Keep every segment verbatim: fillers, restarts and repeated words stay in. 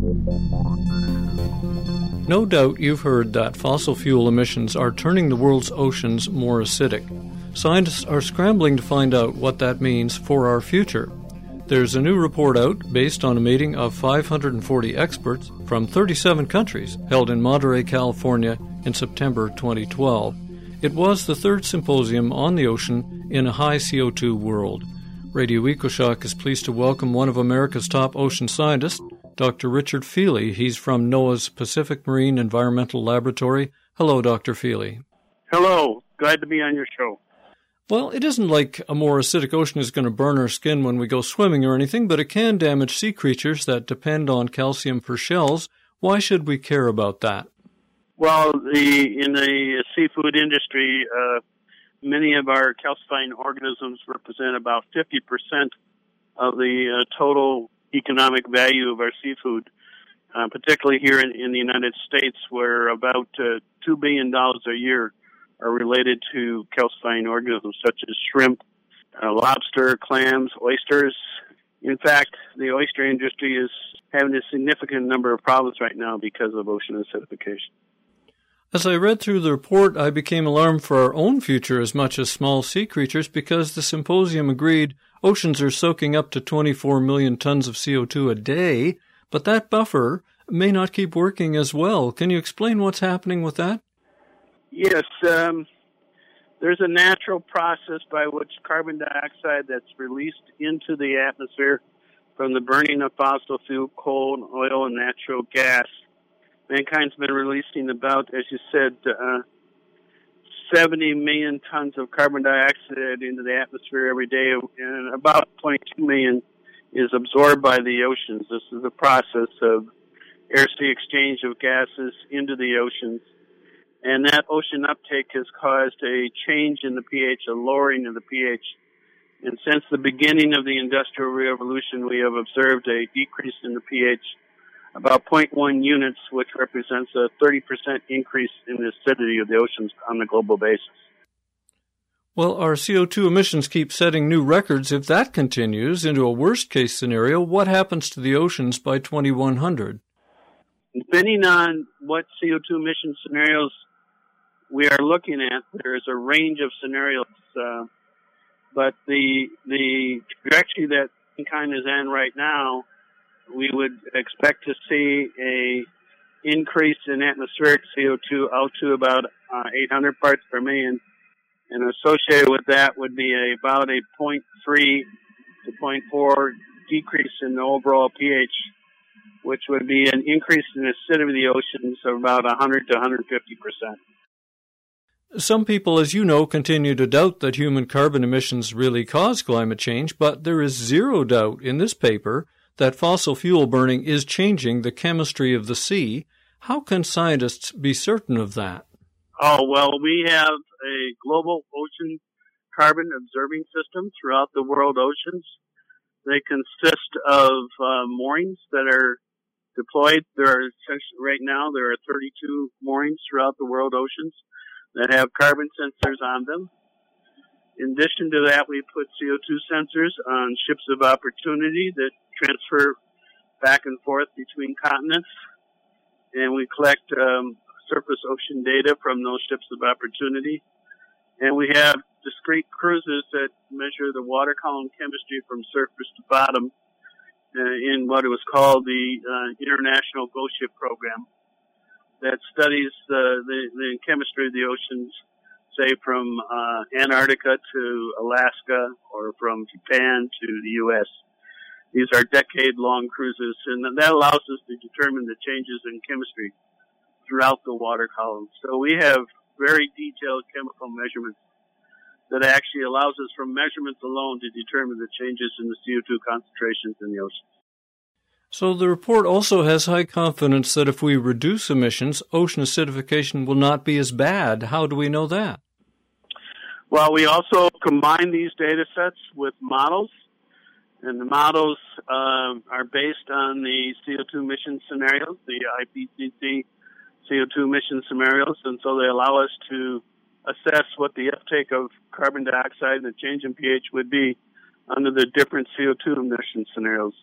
No doubt you've heard that fossil fuel emissions are turning the world's oceans more acidic. Scientists are scrambling to find out what that means for our future. There's a new report out based on a meeting of five hundred forty experts from thirty-seven countries held in Monterey, California in September twenty twelve. It was the third symposium on the ocean in a high C O two world. Radio EcoShock is pleased to welcome one of America's top ocean scientists, Doctor Richard Feely. He's from NOAA's Pacific Marine Environmental Laboratory. Hello, Doctor Feely. Hello. Glad to be on your show. Well, it isn't like a more acidic ocean is going to burn our skin when we go swimming or anything, but it can damage sea creatures that depend on calcium for shells. Why should we care about that? Well, the in the seafood industry, uh, many of our calcifying organisms represent about fifty percent of the uh, total economic value of our seafood, uh, particularly here in, in the United States, where about uh, two billion dollars a year are related to calcifying organisms such as shrimp, uh, lobster, clams, oysters. In fact, the oyster industry is having a significant number of problems right now because of ocean acidification. As I read through the report, I became alarmed for our own future as much as small sea creatures because the symposium agreed oceans are soaking up to twenty-four million tons of C O two a day, but that buffer may not keep working as well. Can you explain what's happening with that? Yes, um, there's a natural process by which carbon dioxide that's released into the atmosphere from the burning of fossil fuel, coal, oil, and natural gas. Mankind's been releasing about, as you said, uh, seventy million tons of carbon dioxide into the atmosphere every day, and about twenty-two million is absorbed by the oceans. This is a process of air-sea exchange of gases into the oceans. And that ocean uptake has caused a change in the pH, a lowering of the pH. And since the beginning of the Industrial Revolution, we have observed a decrease in the pH, about zero point one units, which represents a thirty percent increase in the acidity of the oceans on a global basis. Well, our C O two emissions keep setting new records. If that continues into a worst-case scenario, what happens to the oceans by twenty-one hundred? Depending on what C O two emission scenarios we are looking at, there is a range of scenarios, uh, but the the trajectory that mankind is in right now, we would expect to see a increase in atmospheric C O two out to about uh, eight hundred parts per million, and associated with that would be a, about a zero point three to zero point four decrease in the overall pH, which would be an increase in the acidity of the oceans of about one hundred to one hundred fifty percent. Some people, as you know, continue to doubt that human carbon emissions really cause climate change, but there is zero doubt in this paper that fossil fuel burning is changing the chemistry of the sea. How can scientists be certain of that? Oh, well, we have a global ocean carbon observing system throughout the world oceans. They consist of uh, moorings that are deployed. There are, right now, there are thirty-two moorings throughout the world oceans that have carbon sensors on them. In addition to that, we put C O two sensors on ships of opportunity that transfer back and forth between continents. And we collect um, surface ocean data from those ships of opportunity. And we have discrete cruises that measure the water column chemistry from surface to bottom uh, in what was called the uh, International Ghost Ship Program that studies uh, the, the chemistry of the oceans, say from uh, Antarctica to Alaska or from Japan to the U S These are decade-long cruises, and that allows us to determine the changes in chemistry throughout the water column. So we have very detailed chemical measurements that actually allows us from measurements alone to determine the changes in the C O two concentrations in the ocean. So the report also has high confidence that if we reduce emissions, ocean acidification will not be as bad. How do we know that? Well, we also combine these data sets with models, and the models uh, are based on the C O two emission scenarios, the I P C C C O two emission scenarios, and so they allow us to assess what the uptake of carbon dioxide and the change in pH would be under the different C O two emission scenarios.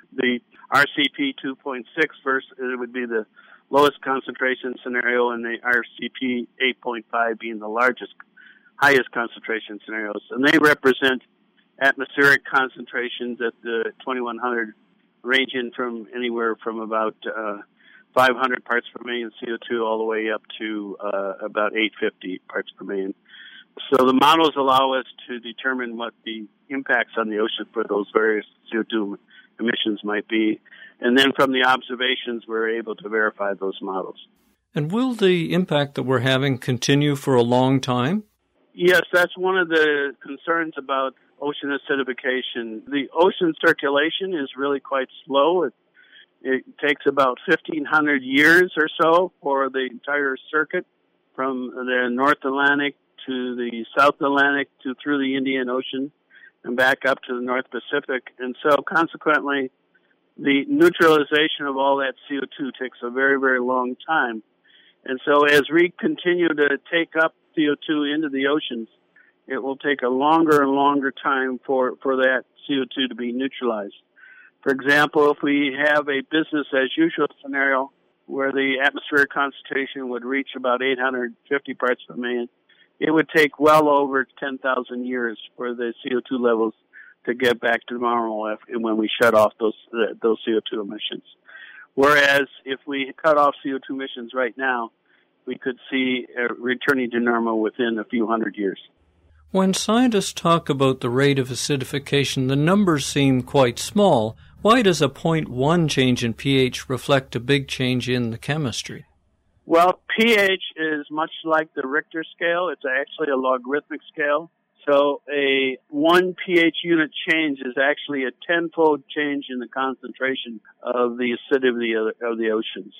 The R C P two point six versus it would be the lowest concentration scenario, and the R C P eight point five being the largest, highest concentration scenarios. And they represent atmospheric concentrations at the twenty-one hundred, ranging from anywhere from about uh, five hundred parts per million C O two all the way up to uh, about eight hundred fifty parts per million. So the models allow us to determine what the impacts on the ocean for those various C O two emissions might be. And then from the observations, we're able to verify those models. And will the impact that we're having continue for a long time? Yes, that's one of the concerns about ocean acidification. The ocean circulation is really quite slow. It, it takes about fifteen hundred years or so for the entire circuit from the North Atlantic to the South Atlantic to through the Indian Ocean and back up to the North Pacific. And so consequently, the neutralization of all that C O two takes a very, very long time. And so as we continue to take up C O two into the oceans, it will take a longer and longer time for, for that C O two to be neutralized. For example, if we have a business as usual scenario where the atmospheric concentration would reach about eight hundred fifty parts per million, it would take well over ten thousand years for the C O two levels to get back to normal if, when we shut off those uh, those C O two emissions. Whereas if we cut off C O two emissions right now, we could see uh, returning to normal within a few hundred years. When scientists talk about the rate of acidification, the numbers seem quite small. Why does a zero point one change in pH reflect a big change in the chemistry? Well, pH is much like the Richter scale. It's actually a logarithmic scale. So a one pH unit change is actually a tenfold change in the concentration of the acidity of the, of the oceans.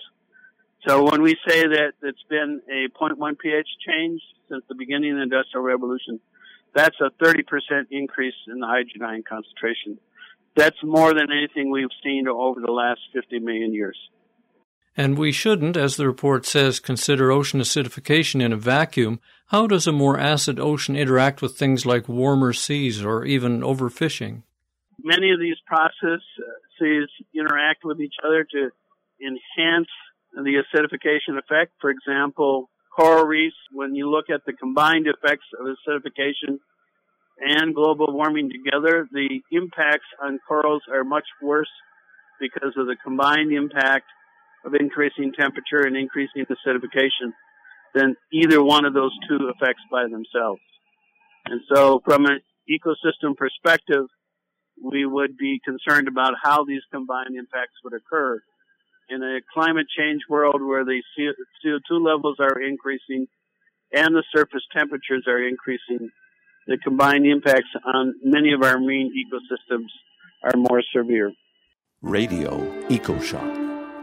So when we say that it's been a zero point one pH change since the beginning of the Industrial Revolution, that's a thirty percent increase in the hydrogen ion concentration. That's more than anything we've seen over the last fifty million years. And we shouldn't, as the report says, consider ocean acidification in a vacuum. How does a more acid ocean interact with things like warmer seas or even overfishing? Many of these processes interact with each other to enhance the acidification effect. For example, coral reefs, when you look at the combined effects of acidification and global warming together, the impacts on corals are much worse because of the combined impact of increasing temperature and increasing acidification than either one of those two effects by themselves. And so from an ecosystem perspective, we would be concerned about how these combined impacts would occur. In a climate change world where the C O two levels are increasing and the surface temperatures are increasing, the combined impacts on many of our marine ecosystems are more severe. Radio EcoShock.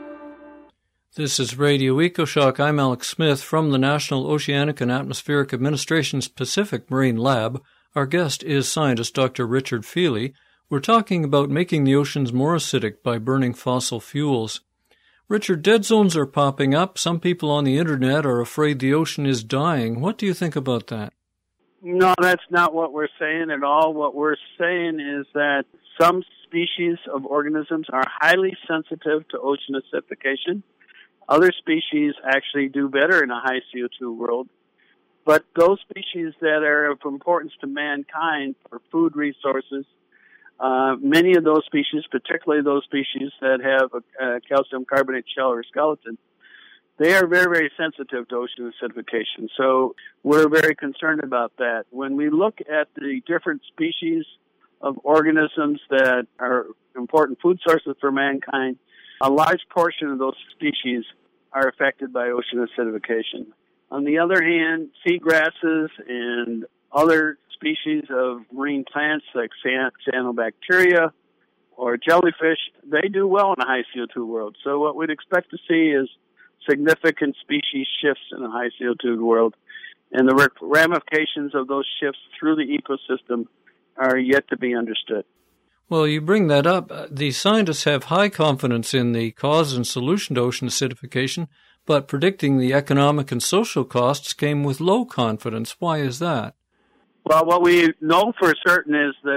This is Radio EcoShock. I'm Alex Smith from the National Oceanic and Atmospheric Administration's Pacific Marine Lab. Our guest is scientist Doctor Richard Feely. We're talking about making the oceans more acidic by burning fossil fuels. Richard, dead zones are popping up. Some people on the internet are afraid the ocean is dying. What do you think about that? No, that's not what we're saying at all. What we're saying is that some species of organisms are highly sensitive to ocean acidification. Other species actually do better in a high C O two world. But those species that are of importance to mankind for food resources, uh, many of those species, particularly those species that have a, a calcium carbonate shell or skeleton, they are very, very sensitive to ocean acidification. So we're very concerned about that. When we look at the different species of organisms that are important food sources for mankind, a large portion of those species are affected by ocean acidification. On the other hand, seagrasses and other species of marine plants like cyanobacteria or jellyfish, they do well in a high C O two world. So what we'd expect to see is significant species shifts in a high C O two world. And the ramifications of those shifts through the ecosystem are yet to be understood. Well, you bring that up. The scientists have high confidence in the cause and solution to ocean acidification, but predicting the economic and social costs came with low confidence. Why is that? Well, what we know for certain is that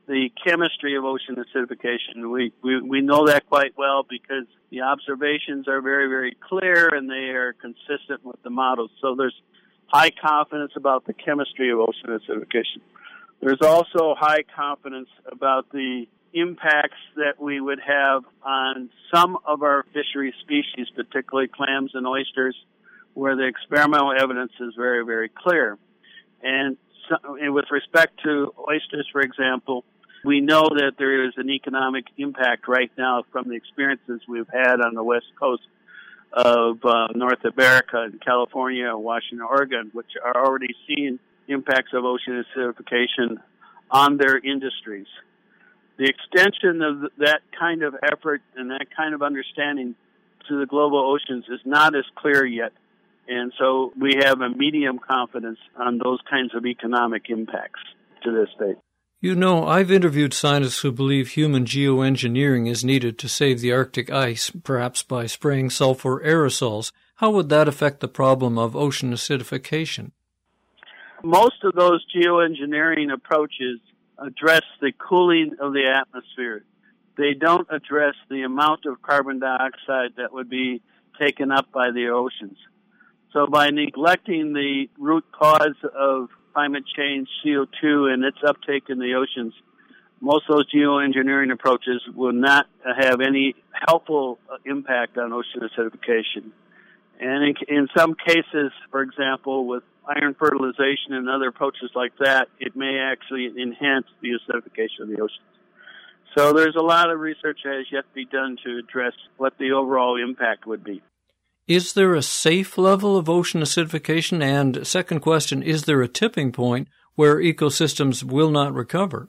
the chemistry of ocean acidification. We, we, we know that quite well because the observations are very, very clear and they are consistent with the models. So there's high confidence about the chemistry of ocean acidification. There's also high confidence about the impacts that we would have on some of our fishery species, particularly clams and oysters, where the experimental evidence is very, very clear. And, so, and with respect to oysters, for example, we know that there is an economic impact right now from the experiences we've had on the west coast of uh, North America and California and Washington, Oregon, which are already seeing impacts of ocean acidification on their industries. The extension of that kind of effort and that kind of understanding to the global oceans is not as clear yet. And so we have a medium confidence on those kinds of economic impacts to this date. You know, I've interviewed scientists who believe human geoengineering is needed to save the Arctic ice, perhaps by spraying sulfur aerosols. How would that affect the problem of ocean acidification? Most of those geoengineering approaches address the cooling of the atmosphere. They don't address the amount of carbon dioxide that would be taken up by the oceans. So by neglecting the root cause of climate change, C O two, and its uptake in the oceans, most of those geoengineering approaches will not have any helpful impact on ocean acidification. And in, in some cases, for example, with iron fertilization and other approaches like that, it may actually enhance the acidification of the oceans. So there's a lot of research that has yet to be done to address what the overall impact would be. Is there a safe level of ocean acidification? And second question, is there a tipping point where ecosystems will not recover?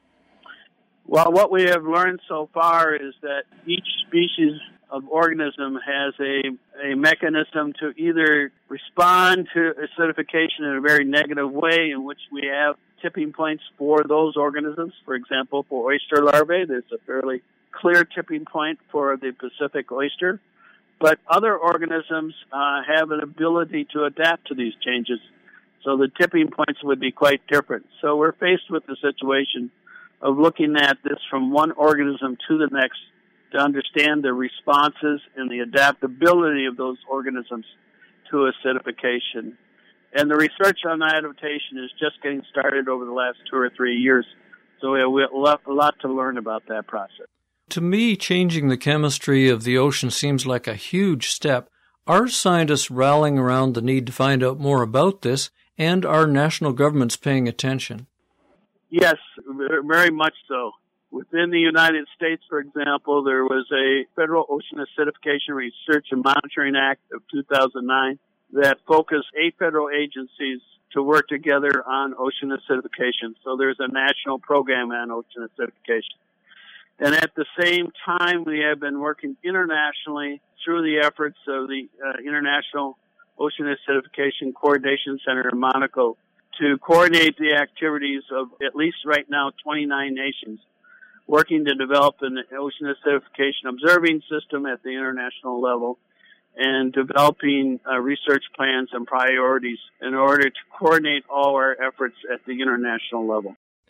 Well, what we have learned so far is that each species of organism has a, a mechanism to either respond to acidification in a very negative way, in which we have tipping points for those organisms. For example, for oyster larvae, there's a fairly clear tipping point for the Pacific oyster. But other organisms uh, have an ability to adapt to these changes, so the tipping points would be quite different. So we're faced with the situation of looking at this from one organism to the next to understand the responses and the adaptability of those organisms to acidification. And the research on adaptation is just getting started over the last two or three years, so we have a lot, a lot to learn about that process. To me, changing the chemistry of the ocean seems like a huge step. Are scientists rallying around the need to find out more about this, and are national governments paying attention? Yes, very much so. Within the United States, for example, there was a Federal Ocean Acidification Research and Monitoring Act of two thousand nine that focused eight federal agencies to work together on ocean acidification. So there's a national program on ocean acidification. And at the same time, we have been working internationally through the efforts of the uh, International Ocean Acidification Coordination Center in Monaco to coordinate the activities of at least right now twenty-nine nations working to develop an ocean acidification observing system at the international level and developing uh, research plans and priorities in order to coordinate all our efforts at the international level.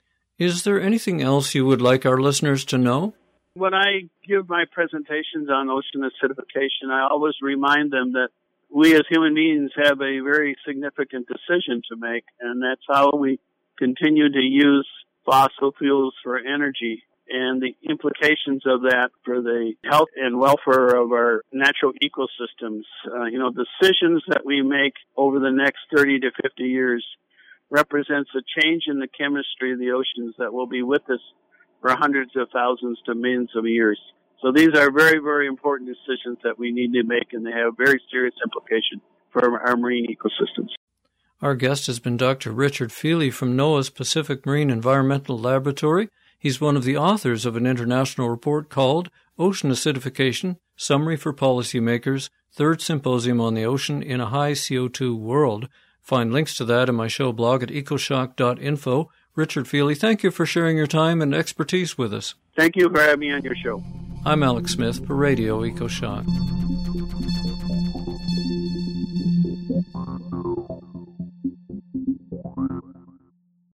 Is there anything else you would like our listeners to know? When I give my presentations on ocean acidification, I always remind them that we as human beings have a very significant decision to make, and that's how we continue to use fossil fuels for energy and the implications of that for the health and welfare of our natural ecosystems. Uh, you know, decisions that we make over the next thirty to fifty years represents a change in the chemistry of the oceans that will be with us for hundreds of thousands to millions of years. So these are very, very important decisions that we need to make, and they have very serious implications for our marine ecosystems. Our guest has been Doctor Richard Feely from NOAA's Pacific Marine Environmental Laboratory. He's one of the authors of an international report called Ocean Acidification, Summary for Policymakers, Third Symposium on the Ocean in a High C O two World. Find links to that in my show blog at ecoshock dot info. Richard Feely, thank you for sharing your time and expertise with us. Thank you for having me on your show. I'm Alex Smith for Radio EcoShock.